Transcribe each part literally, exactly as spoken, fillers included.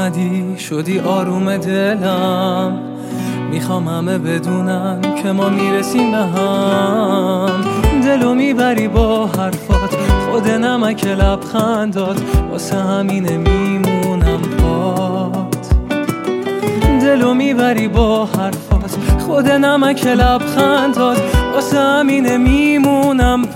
اومدی شدی آروم دلم، میخوام همه بدونن که ما میرسیم به هم. دلو میبری با حرفات، خود نمک لبخندات، واسه همینه میمونم پات. دلو میبری با حرفات، خود نمک لبخندات، واسه همینه میمونم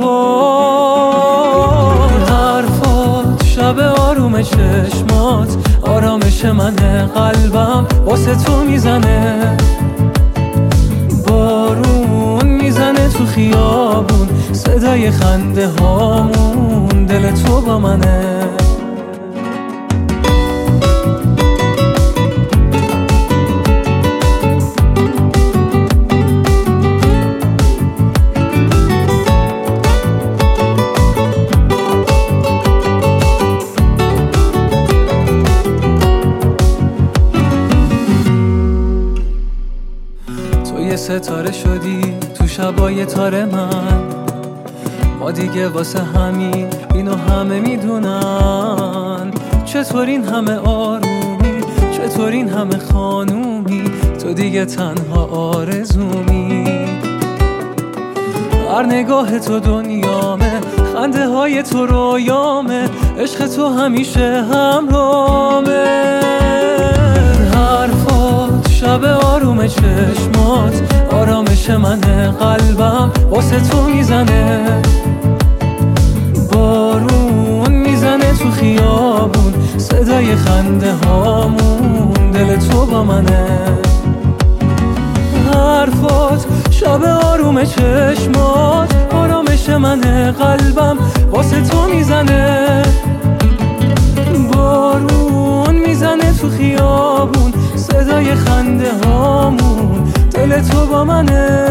پات. حرفات شب آروم چشمات، آرامش منه، قلبم واسه تو میزنه. بارون میزنه تو خیابون، صدای خنده هامون، دل تو با منه. یه ستاره شدی تو شبای تار من، ما دیگه واسه همین اینو همه میدونن. چطور این همه آرومی، چطور این همه خانومی، تو دیگه تنها آرزومی. هر نگاه تو دنیامه، خنده های تو رویامه، عشق تو همیشه همراهمه. حرفات شب آروم چشمات، آرامش منه، قلبم واسه تو میزنه. بارون میزنه تو خیابون، صدای خنده هامون، دل تو با منه. حرفات شب آروم چشمات، آرامش منه، قلبم واسه تو میزنه. بارون میزنه تو خیابون، صدای خنده هامون، دل تو با منه.